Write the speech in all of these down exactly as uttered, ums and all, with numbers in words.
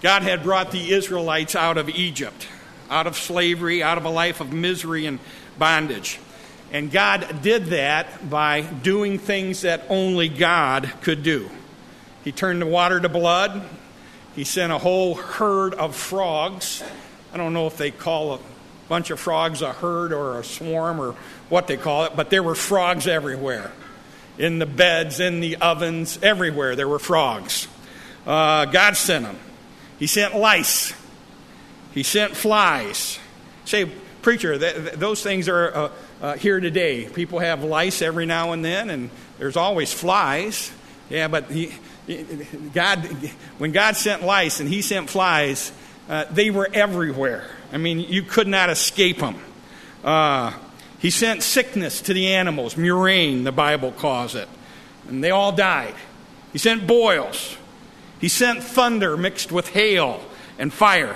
God had brought the Israelites out of Egypt, out of slavery, out of a life of misery and bondage. And God did that by doing things that only God could do. He turned the water to blood. He sent a whole herd of frogs. I don't know if they call a bunch of frogs a herd or a swarm or what they call it, but there were frogs everywhere. In the beds, in the ovens, everywhere there were frogs. Uh, God sent them. He sent lice. He sent flies. Say, preacher, th- th- those things are uh, uh, here today. People have lice every now and then, and there's always flies. Yeah, but he, God, when God sent lice and He sent flies, uh, they were everywhere. I mean, you could not escape them. Uh, he sent sickness to the animals, murrain, the Bible calls it, and they all died. He sent boils. He sent thunder mixed with hail and fire.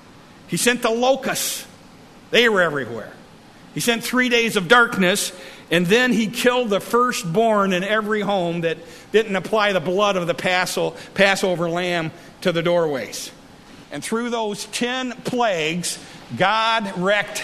He sent the locusts. They were everywhere. He sent three days of darkness, and then He killed the firstborn in every home that didn't apply the blood of the Passover lamb to the doorways. And through those ten plagues, God wreaked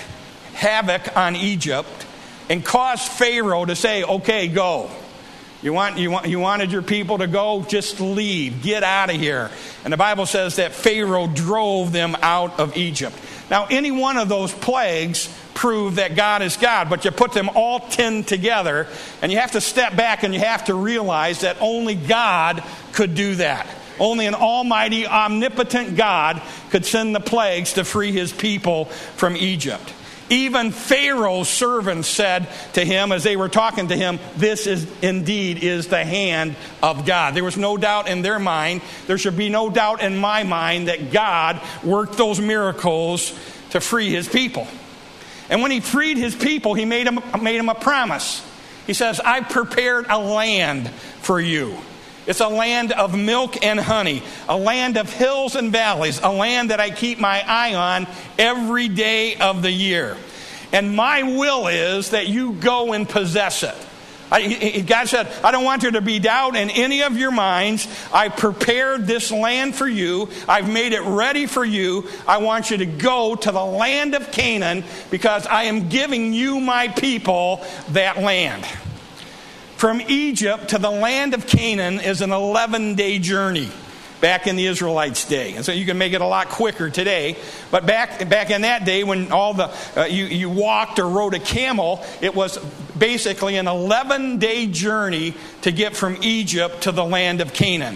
havoc on Egypt and caused Pharaoh to say, okay, go. You want you want you wanted your people to go? Just leave. Get out of here. And the Bible says that Pharaoh drove them out of Egypt. Now, any one of those plagues prove that God is God, but you put them all ten together, and you have to step back and you have to realize that only God could do that. Only an almighty, omnipotent God could send the plagues to free His people from Egypt. Even Pharaoh's servants said to him as they were talking to him, this is indeed is the hand of God. There was no doubt in their mind. There should be no doubt in my mind that God worked those miracles to free His people. And when He freed His people, He made them, made them a promise. He says, I've prepared a land for you. It's a land of milk and honey, a land of hills and valleys, a land that I keep my eye on every day of the year. And my will is that you go and possess it. I, God said, I don't want there to be doubt in any of your minds. I prepared this land for you. I've made it ready for you. I want you to go to the land of Canaan because I am giving you, my people, that land. From Egypt to the land of Canaan is an eleven-day journey back in the Israelites' day. And so you can make it a lot quicker today. But back back in that day when all the uh, you, you walked or rode a camel, it was basically an eleven-day journey to get from Egypt to the land of Canaan.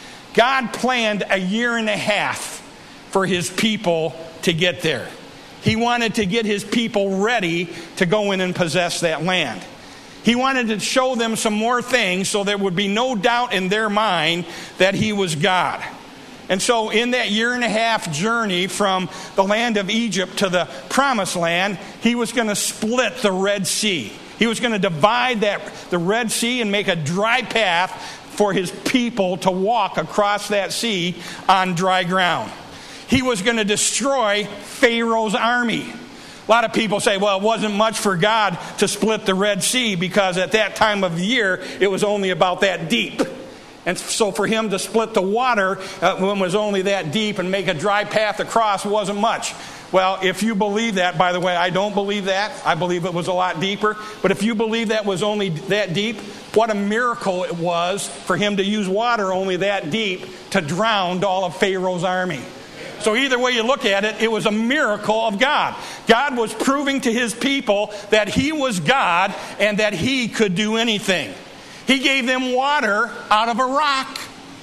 God planned a year and a half for His people to get there. He wanted to get His people ready to go in and possess that land. He wanted to show them some more things so there would be no doubt in their mind that He was God. And so in that year and a half journey from the land of Egypt to the promised land, He was going to split the Red Sea. He was going to divide that the Red Sea and make a dry path for His people to walk across that sea on dry ground. He was going to destroy Pharaoh's army. A lot of people say, well, it wasn't much for God to split the Red Sea because at that time of the year, it was only about that deep. And so for Him to split the water uh, when it was only that deep and make a dry path across wasn't much. Well, if you believe that, by the way, I don't believe that. I believe it was a lot deeper. But if you believe that was only that deep, what a miracle it was for Him to use water only that deep to drown all of Pharaoh's army. So either way you look at it, it was a miracle of God. God was proving to His people that He was God and that He could do anything. He gave them water out of a rock.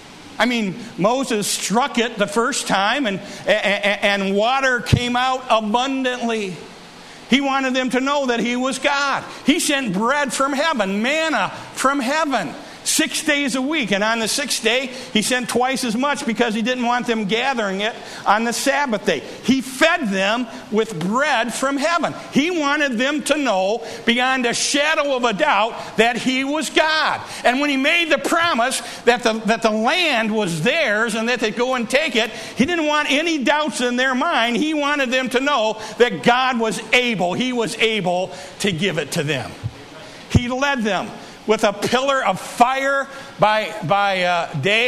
I mean, Moses struck it the first time and, and, and water came out abundantly. He wanted them to know that He was God. He sent bread from heaven, manna from heaven. Six days a week. And on the sixth day, He sent twice as much because He didn't want them gathering it on the Sabbath day. He fed them with bread from heaven. He wanted them to know beyond a shadow of a doubt that He was God. And when He made the promise that the, that the land was theirs and that they'd go and take it, He didn't want any doubts in their mind. He wanted them to know that God was able. He was able to give it to them. He led them with a pillar of fire by by uh, day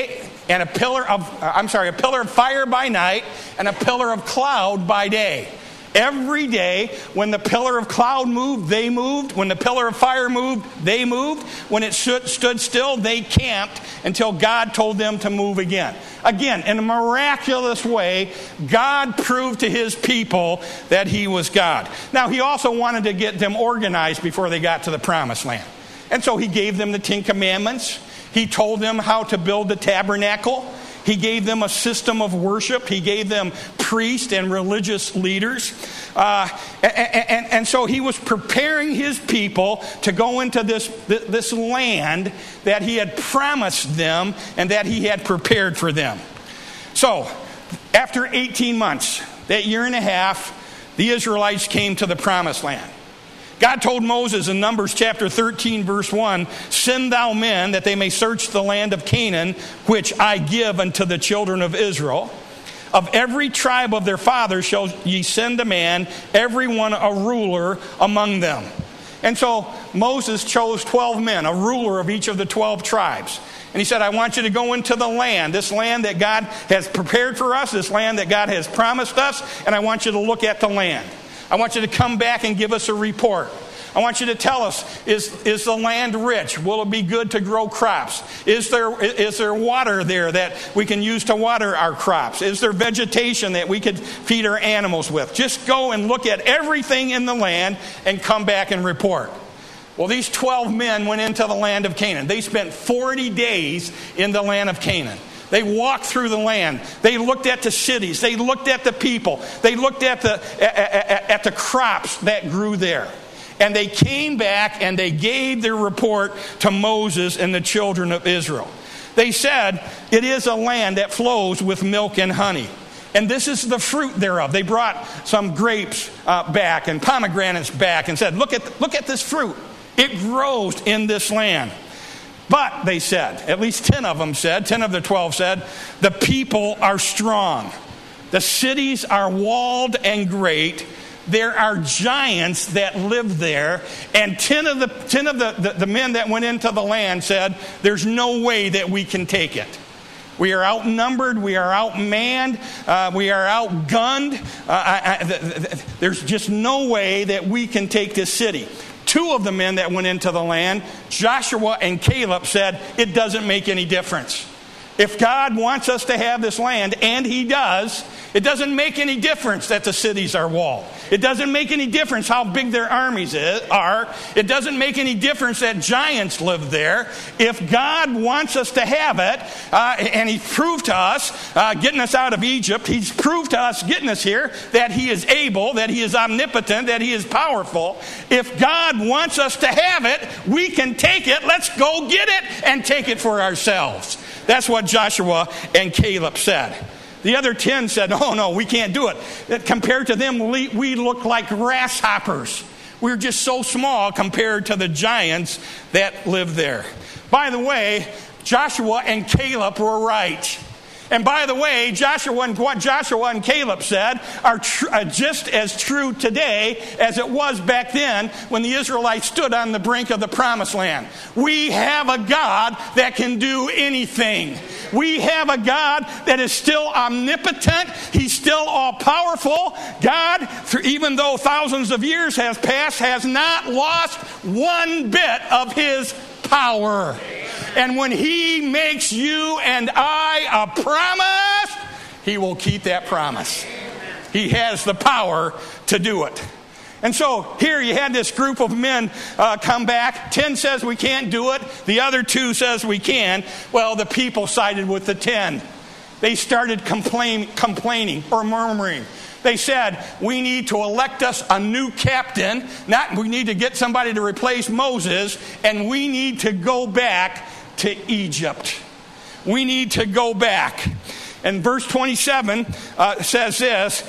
and a pillar of, uh, I'm sorry, a pillar of fire by night and a pillar of cloud by day. Every day, when the pillar of cloud moved, they moved. When the pillar of fire moved, they moved. When it stood, stood still, they camped until God told them to move again. Again, in a miraculous way, God proved to his people that he was God. Now, he also wanted to get them organized before they got to the promised land. And so he gave them the Ten Commandments. He told them how to build the tabernacle. He gave them a system of worship. He gave them priests and religious leaders. Uh, and, and, and so he was preparing his people to go into this, this land that he had promised them and that he had prepared for them. So, after eighteen months, that year and a half, the Israelites came to the promised land. God told Moses in Numbers chapter thirteen, verse one, "Send thou men that they may search the land of Canaan, which I give unto the children of Israel. Of every tribe of their fathers shall ye send a man, every one a ruler among them." And so Moses chose twelve men, a ruler of each of the twelve tribes. And he said, "I want you to go into the land, this land that God has prepared for us, this land that God has promised us, and I want you to look at the land. I want you to come back and give us a report. I want you to tell us, is, is the land rich? Will it be good to grow crops? Is there, is there water there that we can use to water our crops? Is there vegetation that we could feed our animals with? Just go and look at everything in the land and come back and report." Well, these twelve men went into the land of Canaan. They spent forty days in the land of Canaan. They walked through the land. They looked at the cities. They looked at the people. They looked at the, at, at the crops that grew there. And they came back and they gave their report to Moses and the children of Israel. They said, "It is a land that flows with milk and honey. And this is the fruit thereof." They brought some grapes uh, back and pomegranates back and said, look at, look at this fruit. It grows in this land. "But," they said, at least ten of them said, ten of the twelve said, "the people are strong. The cities are walled and great. There are giants that live there." And ten of the ten of the, the, the men that went into the land said, "There's no way that we can take it. We are outnumbered. We are outmanned. Uh, we are outgunned. Uh, I, I, th- th- there's just no way that we can take this city." Two of the men that went into the land, Joshua and Caleb, said, "It doesn't make any difference. If God wants us to have this land," and he does, "it doesn't make any difference that the cities are walled. It doesn't make any difference how big their armies is, are. It doesn't make any difference that giants live there. If God wants us to have it," uh, and he proved to us, uh, getting us out of Egypt, he's proved to us getting us here, that he is able, that he is omnipotent, that he is powerful. If God wants us to have it, we can take it. Let's go get it and take it for ourselves. That's what Joshua and Caleb said. The other ten said, "Oh, no, we can't do it. That compared to them, we, we look like grasshoppers. We're just so small compared to the giants that live there." By the way, Joshua and Caleb were right. And by the way, Joshua and what Joshua and Caleb said are tr- uh, just as true today as it was back then when the Israelites stood on the brink of the promised land. We have a God that can do anything. We have a God that is still omnipotent. He's still all-powerful. God, even though thousands of years has passed, has not lost one bit of his power. And when he makes you and I a promise, he will keep that promise. He has the power to do it. And so here you had this group of men uh, come back. Ten says we can't do it. The other two says we can. Well, the people sided with the ten. They started complain, complaining or murmuring. They said, "We need to elect us a new captain. Not we need to get somebody to replace Moses, and we need to go back to Egypt. We need to go back." And verse twenty-seven uh, says this.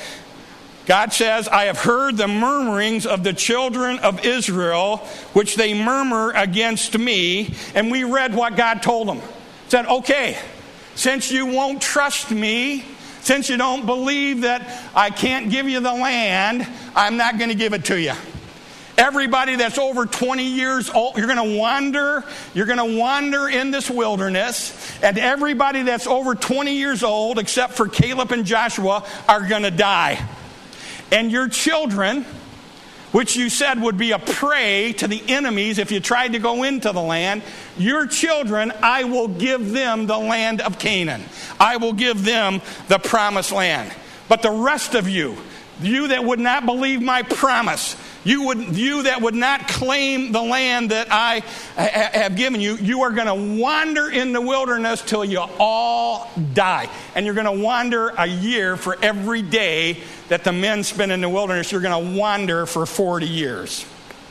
God says, "I have heard the murmurings of the children of Israel, which they murmur against me." And we read what God told them. Said, okay, since you won't trust me, since you don't believe that I can't give you the land, I'm not going to give it to you. Everybody that's over twenty years old, you're going to wander. You're going to wander in this wilderness. And everybody that's over twenty years old, except for Caleb and Joshua, are going to die. And your children, which you said would be a prey to the enemies if you tried to go into the land, your children, I will give them the land of Canaan. I will give them the promised land. But the rest of you, you that would not believe my promise, you would, you that would not claim the land that I ha- have given you, you are going to wander in the wilderness till you all die. And you're going to wander a year for every day that the men spend in the wilderness. You're going to wander for forty years.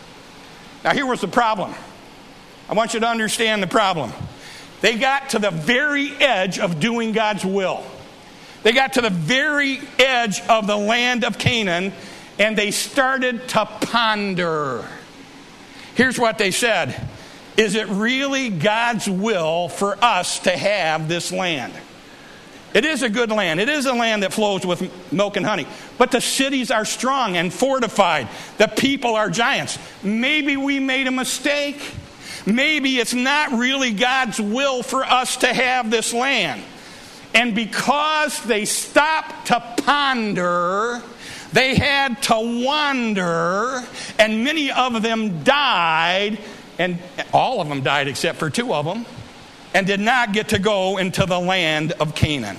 Now here was the problem. I want you to understand the problem. They got to the very edge of doing God's will. They got to the very edge of the land of Canaan, and they started to ponder. Here's what they said. Is it really God's will for us to have this land? It is a good land. It is a land that flows with milk and honey. But the cities are strong and fortified. The people are giants. Maybe we made a mistake. Maybe it's not really God's will for us to have this land. And because they stopped to ponder, they had to wander, and many of them died, and all of them died except for two of them, and did not get to go into the land of Canaan.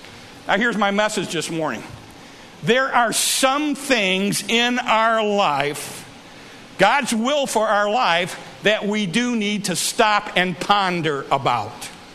Now here's my message this morning. There are some things in our life, God's will for our life, that we do need to stop and ponder about.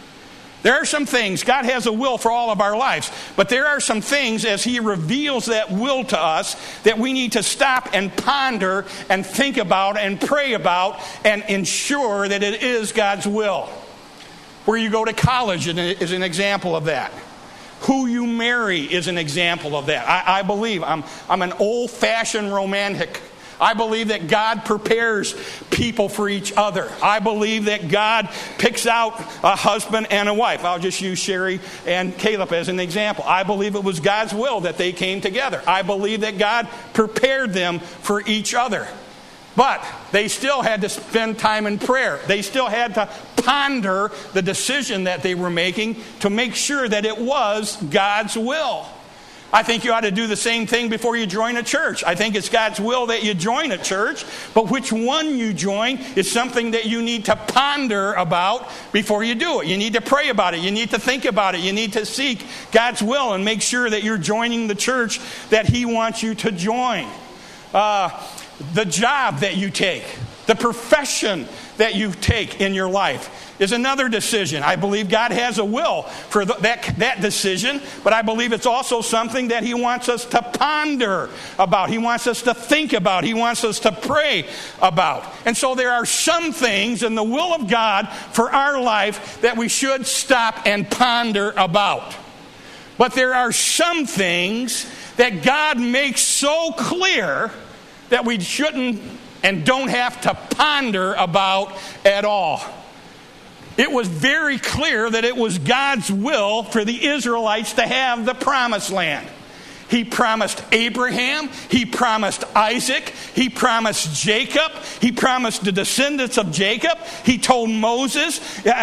There are some things, God has a will for all of our lives, but there are some things as He reveals that will to us that we need to stop and ponder and think about and pray about and ensure that it is God's will. Where you go to college is an example of that. Who you marry is an example of that. I, I believe, I'm, I'm an old-fashioned romantic. I believe that God prepares people for each other. I believe that God picks out a husband and a wife. I'll just use Sherry and Caleb as an example. I believe it was God's will that they came together. I believe that God prepared them for each other. But they still had to spend time in prayer. They still had to ponder the decision that they were making to make sure that it was God's will. I think you ought to do the same thing before you join a church. I think it's God's will that you join a church, but which one you join is something that you need to ponder about before you do it. You need to pray about it. You need to think about it. You need to seek God's will and make sure that you're joining the church that He wants you to join. Uh, the job that you take, the profession that you take in your life is another decision. I believe God has a will for the, that, that decision, but I believe it's also something that He wants us to ponder about. He wants us to think about. He wants us to pray about. And so there are some things in the will of God for our life that we should stop and ponder about. But there are some things that God makes so clear that we shouldn't and don't have to ponder about at all. It was very clear that it was God's will for the Israelites to have the promised land. He promised Abraham, He promised Isaac, He promised Jacob, He promised the descendants of Jacob, He told Moses,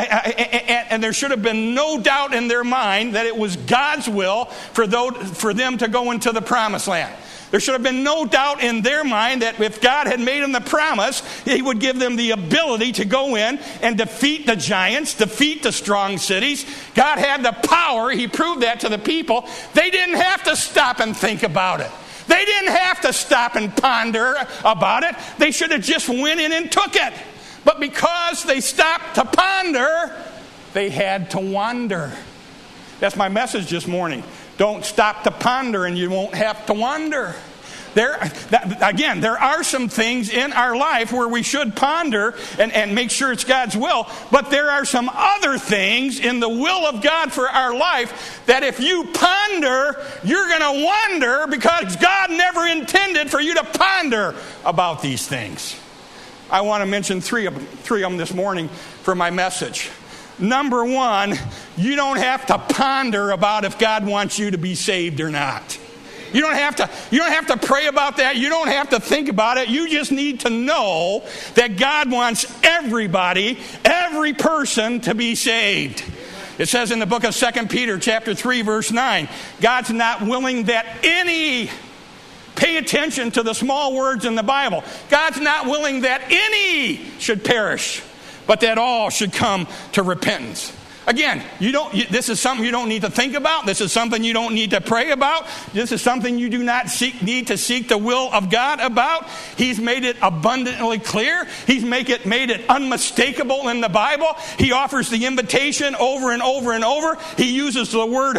and there should have been no doubt in their mind that it was God's will for them to go into the promised land. There should have been no doubt in their mind that if God had made them the promise, He would give them the ability to go in and defeat the giants, defeat the strong cities. God had the power. He proved that to the people. They didn't have to stop and think about it. They didn't have to stop and ponder about it. They should have just went in and took it. But because they stopped to ponder, they had to wander. That's my message this morning. Don't stop to ponder and you won't have to wander. There, that, again, there are some things in our life where we should ponder and, and make sure it's God's will, but there are some other things in the will of God for our life that if you ponder, you're going to wonder because God never intended for you to ponder about these things. I want to mention three of them, three of them this morning for my message. Number one, you don't have to ponder about if God wants you to be saved or not. You don't have to, you don't have to pray about that. You don't have to think about it. You just need to know that God wants everybody, every person to be saved. It says in the book of Second Peter chapter three, verse nine, God's not willing that any, pay attention to the small words in the Bible, God's not willing that any should perish, but that all should come to repentance. Again, you don't. You, this is something you don't need to think about. This is something you don't need to pray about. This is something you do not seek, need to seek the will of God about. He's made it abundantly clear. He's make it, made it unmistakable in the Bible. He offers the invitation over and over and over. He uses the word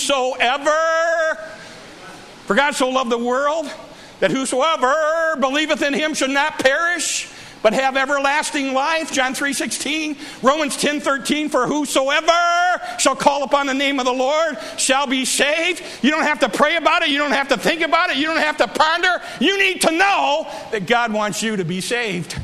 whosoever. For God so loved the world that whosoever believeth in him should not perish, but have everlasting life. John three sixteen, Romans ten thirteen, for whosoever shall call upon the name of the Lord shall be saved. You don't have to pray about it. You don't have to think about it. You don't have to ponder. You need to know that God wants you to be saved.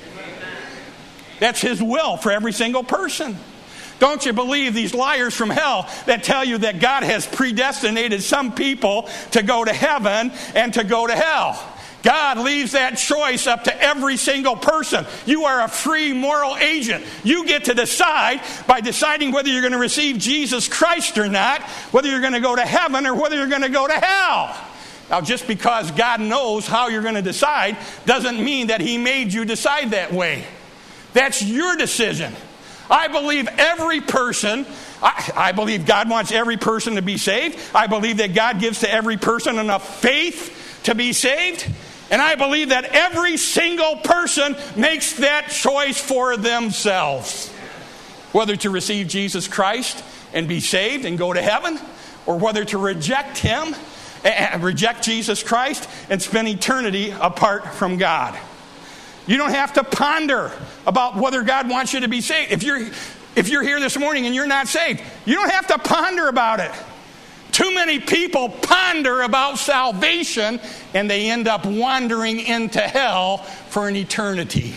That's his will for every single person. Don't you believe these liars from hell that tell you that God has predestinated some people to go to heaven and to go to hell? God leaves that choice up to every single person. You are a free moral agent. You get to decide by deciding whether you're going to receive Jesus Christ or not, whether you're going to go to heaven or whether you're going to go to hell. Now, just because God knows how you're going to decide doesn't mean that he made you decide that way. That's your decision. I believe every person, I, I believe God wants every person to be saved. I believe that God gives to every person enough faith to be saved. And I believe that every single person makes that choice for themselves. Whether to receive Jesus Christ and be saved and go to heaven, or whether to reject him, and reject Jesus Christ and spend eternity apart from God. You don't have to ponder about whether God wants you to be saved. If you're, if you're here this morning and you're not saved, you don't have to ponder about it. Too many people ponder about salvation and they end up wandering into hell for an eternity.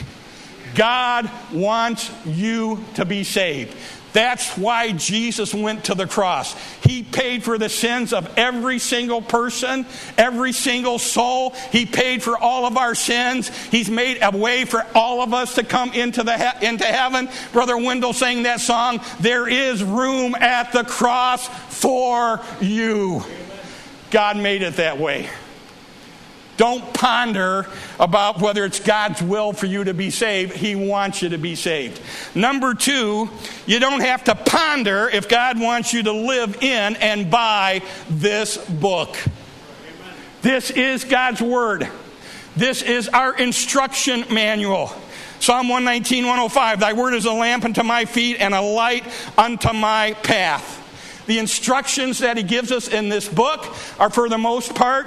God wants you to be saved. That's why Jesus went to the cross. He paid for the sins of every single person, every single soul. He paid for all of our sins. He's made a way for all of us to come into the he- into heaven. Brother Wendell sang that song, "There is room at the cross for you." God made it that way. Don't ponder about whether it's God's will for you to be saved. He wants you to be saved. Number two, you don't have to ponder if God wants you to live in and by this book. Amen. This is God's word. This is our instruction manual. Psalm one nineteen, one oh five, thy word is a lamp unto my feet and a light unto my path. The instructions that he gives us in this book are, for the most part,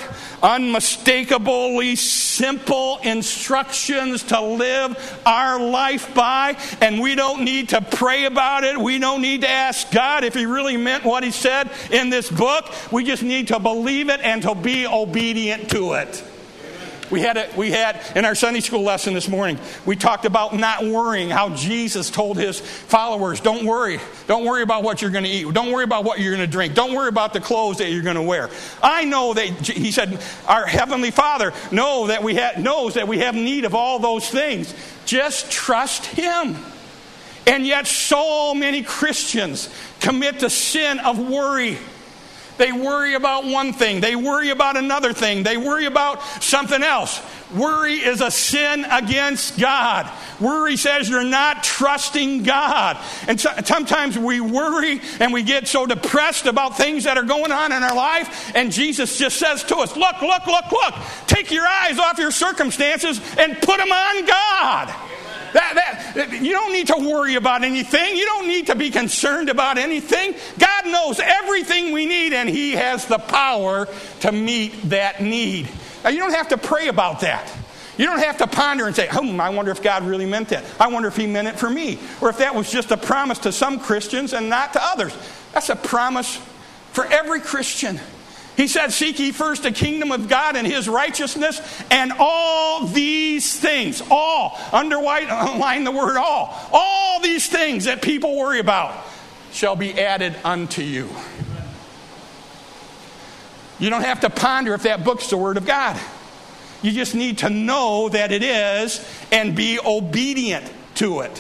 unmistakably simple instructions to live our life by. And we don't need to pray about it. We don't need to ask God if he really meant what he said in this book. We just need to believe it and to be obedient to it. We had a, we had in our Sunday school lesson this morning, we talked about not worrying, how Jesus told his followers, don't worry. Don't worry about what you're going to eat. Don't worry about what you're going to drink. Don't worry about the clothes that you're going to wear. I know that, he said, our Heavenly Father know that we ha- knows that we have need of all those things. Just trust him. And yet so many Christians commit the sin of worry. They worry about one thing. They worry about another thing. They worry about something else. Worry is a sin against God. Worry says you're not trusting God. And so, sometimes we worry and we get so depressed about things that are going on in our life. And Jesus just says to us, look, look, look, look. Take your eyes off your circumstances and put them on God. That, that, you don't need to worry about anything. You don't need to be concerned about anything. God knows everything we need, and he has the power to meet that need. Now, you don't have to pray about that. You don't have to ponder and say, hmm, I wonder if God really meant that. I wonder if he meant it for me. Or if that was just a promise to some Christians and not to others. That's a promise for every Christian. He said, seek ye first the kingdom of God and his righteousness, and all these things, all, underline the word all, all these things that people worry about shall be added unto you. You don't have to ponder if that book's the Word of God. You just need to know that it is and be obedient to it.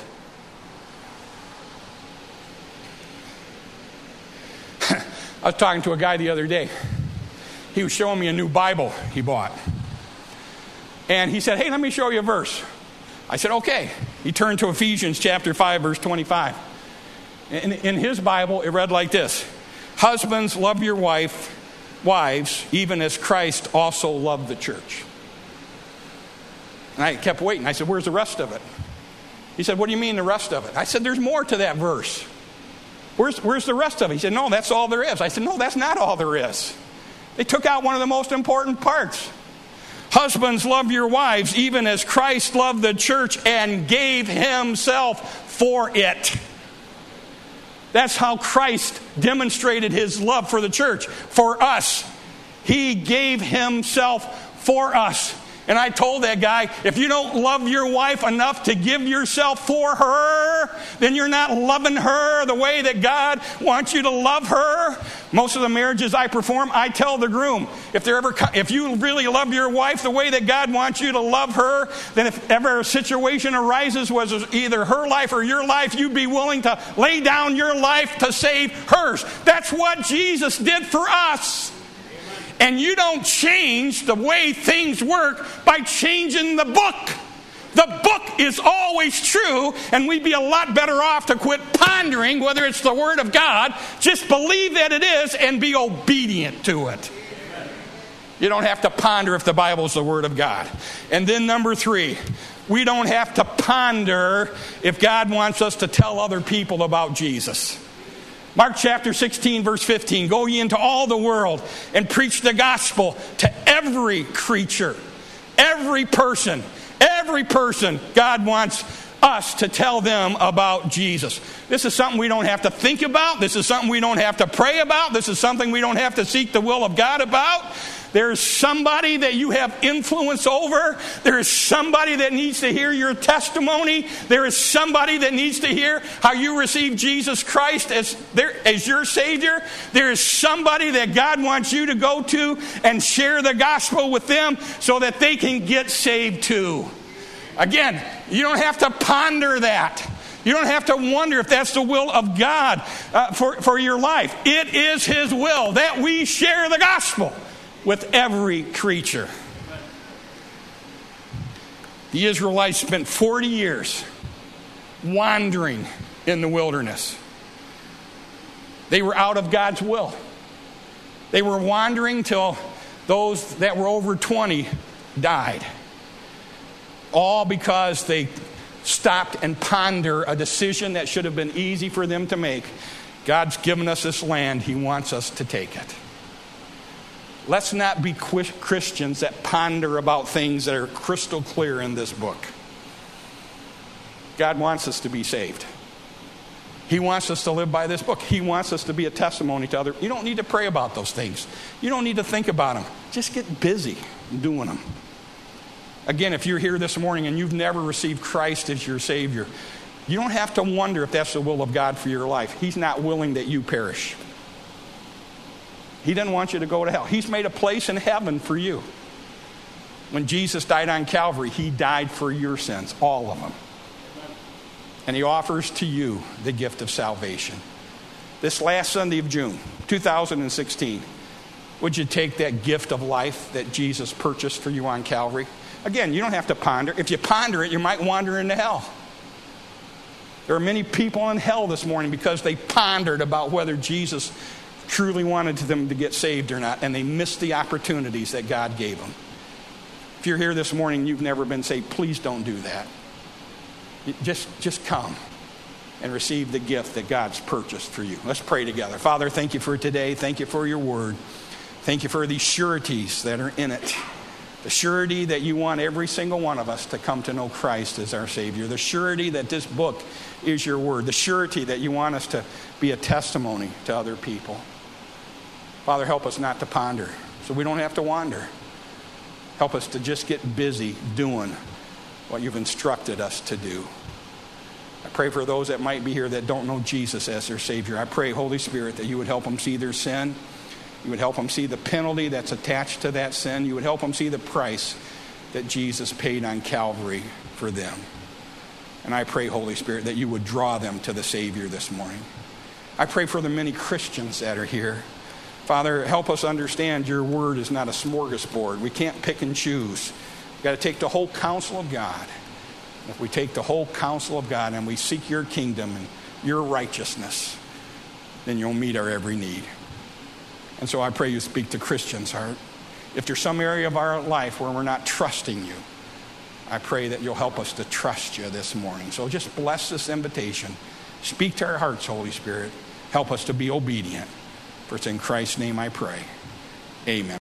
I was talking to a guy the other day. He was showing me a new Bible he bought. And he said, hey, let me show you a verse. I said, okay. He turned to Ephesians chapter five, verse twenty-five. In, in his Bible, it read like this. Husbands, love your wife, wives, even as Christ also loved the church. And I kept waiting. I said, where's the rest of it? He said, what do you mean the rest of it? I said, there's more to that verse. Where's, where's the rest of it? He said, no, that's all there is. I said, no, that's not all there is. They took out one of the most important parts. Husbands, love your wives, even as Christ loved the church and gave himself for it. That's how Christ demonstrated his love for the church, for us. He gave himself for us. And I told that guy, if you don't love your wife enough to give yourself for her, then you're not loving her the way that God wants you to love her. Most of the marriages I perform, I tell the groom, if there ever, if you really love your wife the way that God wants you to love her, then if ever a situation arises, was either her life or your life, you'd be willing to lay down your life to save hers. That's what Jesus did for us. And you don't change the way things work by changing the book. The book is always true, and we'd be a lot better off to quit pondering whether it's the Word of God. Just believe that it is and be obedient to it. You don't have to ponder if the Bible is the Word of God. And then number three, we don't have to ponder if God wants us to tell other people about Jesus. Mark chapter sixteen, verse fifteen, go ye into all the world and preach the gospel to every creature, every person, every person. God wants us to tell them about Jesus. This is something we don't have to think about. This is something we don't have to pray about. This is something we don't have to seek the will of God about. There's somebody that you have influence over. There is somebody that needs to hear your testimony. There is somebody that needs to hear how you receive Jesus Christ as, their, as your Savior. There is somebody that God wants you to go to and share the gospel with them so that they can get saved too. Again, you don't have to ponder that. You don't have to wonder if that's the will of God uh, for, for your life. It is His will that we share the gospel with every creature. The Israelites spent forty years wandering in the wilderness. They were out of God's will. They were wandering till those that were over twenty died. All because they stopped and pondered a decision that should have been easy for them to make. God's given us this land. He wants us to take it. Let's not be Christians that ponder about things that are crystal clear in this book. God wants us to be saved. He wants us to live by this book. He wants us to be a testimony to others. You don't need to pray about those things. You don't need to think about them. Just get busy doing them. Again, if you're here this morning and you've never received Christ as your Savior, you don't have to wonder if that's the will of God for your life. He's not willing that you perish. He doesn't want you to go to hell. He's made a place in heaven for you. When Jesus died on Calvary, He died for your sins, all of them. And He offers to you the gift of salvation. This last Sunday of June, two thousand sixteen, would you take that gift of life that Jesus purchased for you on Calvary? Again, you don't have to ponder. If you ponder it, you might wander into hell. There are many people in hell this morning because they pondered about whether Jesus truly wanted them to get saved or not, and they missed the opportunities that God gave them. If you're here this morning and you've never been saved, please don't do that. Just, just come and receive the gift that God's purchased for you. Let's pray together. Father, thank you for today. Thank you for your word. Thank you for these sureties that are in it. The surety that you want every single one of us to come to know Christ as our Savior. The surety that this book is your word. The surety that you want us to be a testimony to other people. Father, help us not to ponder so we don't have to wander. Help us to just get busy doing what you've instructed us to do. I pray for those that might be here that don't know Jesus as their Savior. I pray, Holy Spirit, that you would help them see their sin. You would help them see the penalty that's attached to that sin. You would help them see the price that Jesus paid on Calvary for them. And I pray, Holy Spirit, that you would draw them to the Savior this morning. I pray for the many Christians that are here. Father, help us understand your word is not a smorgasbord. We can't pick and choose. We've got to take the whole counsel of God. If we take the whole counsel of God and we seek your kingdom and your righteousness, then you'll meet our every need. And so I pray you speak to Christians' heart. If there's some area of our life where we're not trusting you, I pray that you'll help us to trust you this morning. So just bless this invitation. Speak to our hearts, Holy Spirit. Help us to be obedient. For it's in Christ's name I pray. Amen.